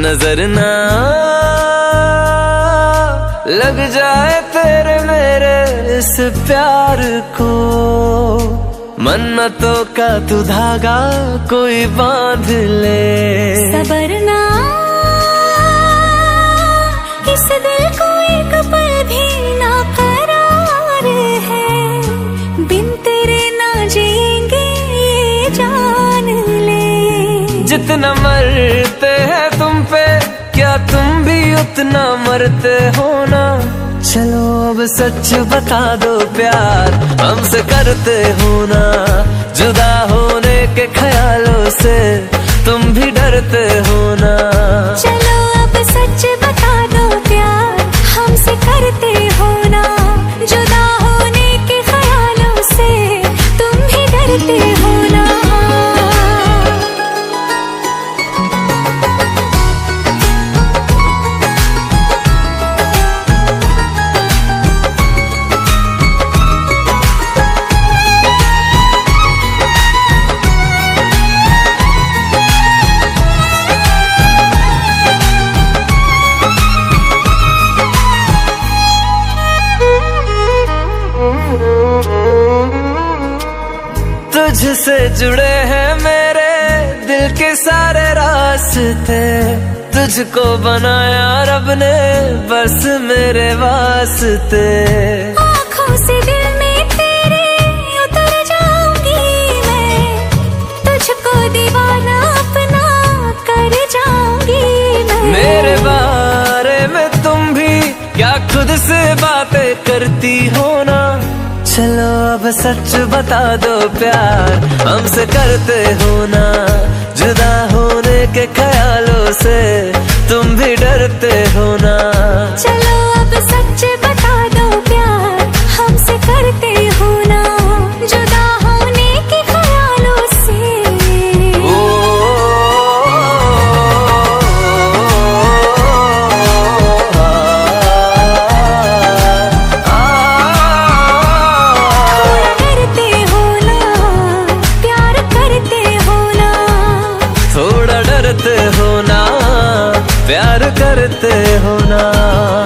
नजर ना लग जाए तेरे मेरे इस प्यार को। मन्नतों का तू धागा कोई बांध ले। सबर ना इस दिल को एक पल भी ना करार है। बिन तेरे ना जिएंगे ये जान ले। जितना मरते हैं तुम पे क्या तुम भी उतना मरते हो ना। चलो अब सच बता दो प्यार हमसे करते हो ना। जुदा होने के ख्यालों से तुम भी डरते हो ना। चलो अब सच बता दो प्यार हमसे करते हो ना। जुदा होने के ख्यालों से तुम भी डरते हो ना। तुझसे जुड़े हैं मेरे दिल के सारे रास्ते। तुझको बनाया रब ने बस मेरे वास्ते। आँखों से दिल में तेरे उतर जाऊंगी मैं। तुझको दीवाना अपना कर जाऊंगी मैं। मेरे बारे में तुम भी क्या खुद से बातें करती हो ना। चलो अब सच बता दो प्यार हमसे करते हो ना। जुदा होने के ख्यालों से तुम भी डरते हो ना। चलो अब सच बता दो प्यार हमसे करते हो ना। जुदा होने के ख्यालों से। डरते हो ना प्यार करते हो ना।